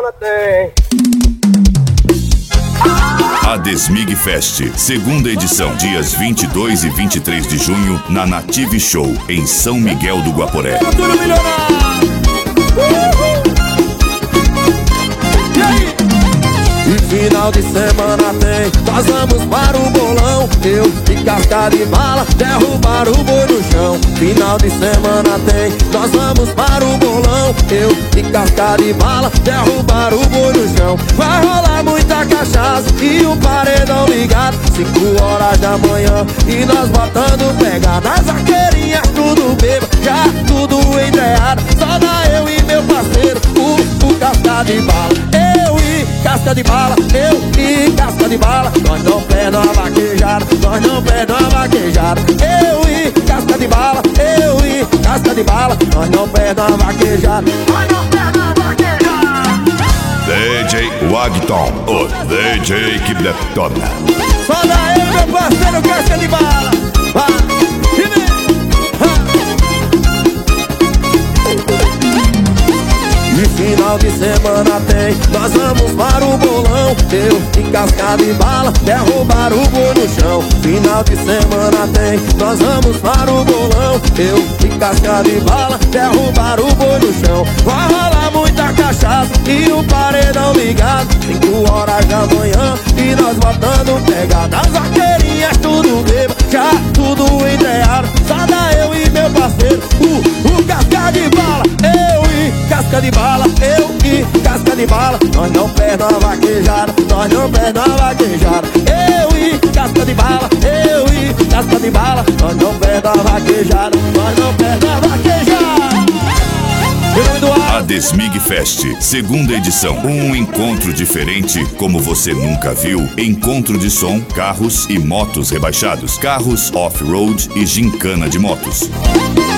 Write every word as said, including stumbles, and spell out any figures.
semana tem. A Desmig Fest, segunda edição, dias vinte e dois e vinte e três de junho, na Native Show, em São Miguel do Guaporé. E final de semana tem, nós vamos para o bolão. Eu e casca de bala, derrubar o boi no chão. Final de semana tem, nós vamos para o bolão. Eu e casca de bala, derrubar o boi no chão. Vai rolar muita cachaça e o paredão ligado, cinco horas da manhã e nós botando pegar nas vaqueirinhas, tudo beba, já tudo entreado. Só dá eu e meu parceiro, o, o casca de bala. Eu e casca de bala, eu e casca de bala. Nós não perdão a vaquejada, nós não perdão a vaquejada. Eu e casca de bala, eu e casca de bala. Nós não perdão a vaquejada, nós não perdão a vaquejada. D J Wagton, o D J que detona. Só daí meu parceiro casca de bala. Vai, e vem. E final de semana tem, nós vamos para o bolão. Eu e casca de bala, derrubar o boi no chão. Final de semana tem, nós vamos para o bolão. Eu e casca de bala, derrubar o boi no chão. Vai rolar muita cachaça e o paredão ligado, cinco horas da manhã e nós botando pegada. As vaqueirinhas tudo beba, já tudo entreado. Só dá eu e meu parceiro, o, o casca de bala. Eu e casca de bala, eu e casca de bala. Nós não perdão a vaquejada, nós não perdão a vaquejada. Eu e casca de bala, eu e casca de bala. Nós não perdão a vaquejada, nós não perdão a vaquejada. A Desmig Fest, segunda edição. Um encontro diferente como você nunca viu. Encontro de som, carros e motos rebaixados, carros off-road e gincana de motos.